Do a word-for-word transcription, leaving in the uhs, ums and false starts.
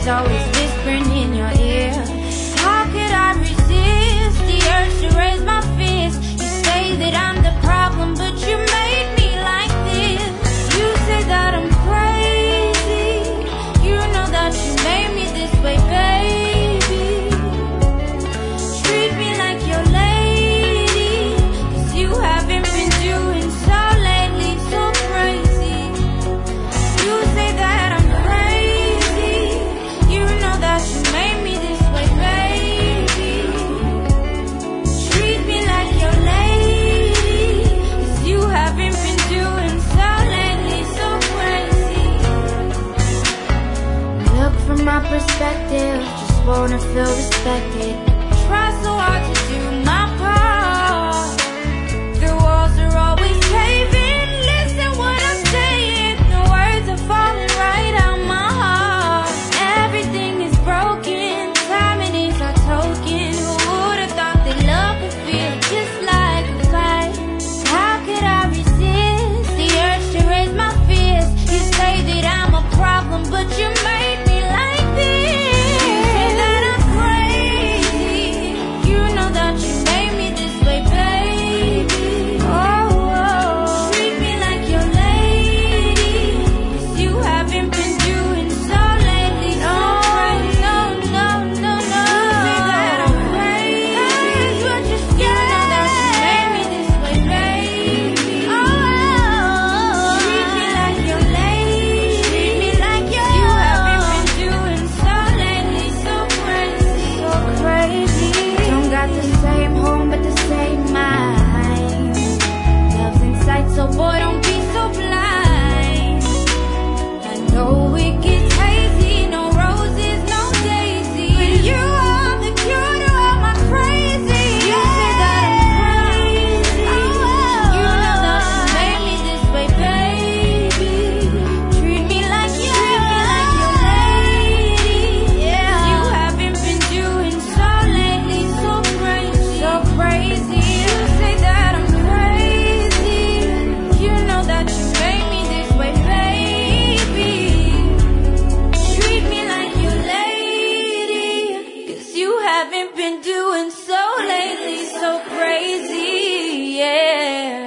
she's always whispering in your ear. How could I resist the urge to raise my fist? You say that I'm the problem, but you made me like this. You say that I'm crazy. You know that you made me this way, baby. Treat me like your lady, 'cause you haven't been doing so lately, so crazy. You say that I'm crazy. You know that you made me this way, baby. Treat me like your lady, 'cause you haven't been doing so lately, so crazy. Look from my perspective, just wanna feel respected. Try so hard to do my part. The walls are always caving. Listen what I'm saying. The words are falling right out my heart. Everything is broken. Timing is our token. Who would've thought that love could feel just like a fight? How could I resist the urge to raise my fist? You say that I'm a problem, but you made me like this. You say that I'm crazy. You know that you made me this way, baby. Oh, oh. Treat me like your lady, 'cause you haven't been doing so lately. No, no, no, no, no. You say that I'm crazy, but you're scared. You know that you made me this way, baby. Oh, oh. Treat me like your lady. Treat me like your You haven't been doing so lately, so crazy, so crazy. Don't got the same home, but the same mind. Love's in sight, so boy, don't be so blind. I know it gets hazy, no roses, no daisy, but you are the cure to all my crazy. You say that I'm crazy. You know that you made me this way, baby. Treat me like you, treat me like your lady. Yeah, you haven't been doing so lately, so crazy, so crazy. You say that I'm crazy. You know that you made me this way, baby. Treat me like your lady, 'cause you haven't been doing so lately, so crazy, yeah.